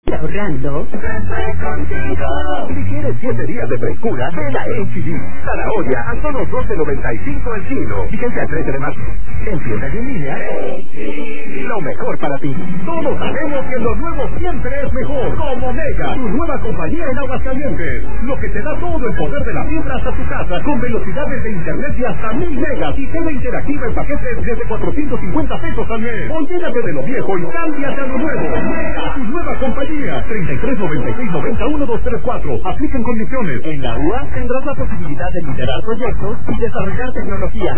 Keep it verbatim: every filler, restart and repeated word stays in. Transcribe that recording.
Ahorrando. Si quieres siete días de frescura, de la H D. Zanahoria a solo doce noventa y cinco el kilo. Fíjense al trece de marzo. En tiendas y en línea. Lo mejor para ti. Todos sabemos que lo nuevo siempre es mejor. Como Mega, tu nueva compañía en Aguascalientes. Lo que te da todo el poder de la fibra hasta tu casa. Con velocidades de internet de hasta mil megas. Y tele interactiva en paquetes desde cuatrocientos cincuenta pesos al mes. Olvídate de lo viejo y cámbiate a lo nuevo. Mega, tu nueva compañía. treinta y tres noventa y seis noventa uno dos tres cuatro. Aplican condiciones. En la U A tendrás la posibilidad de liderar proyectos y desarrollar tecnología.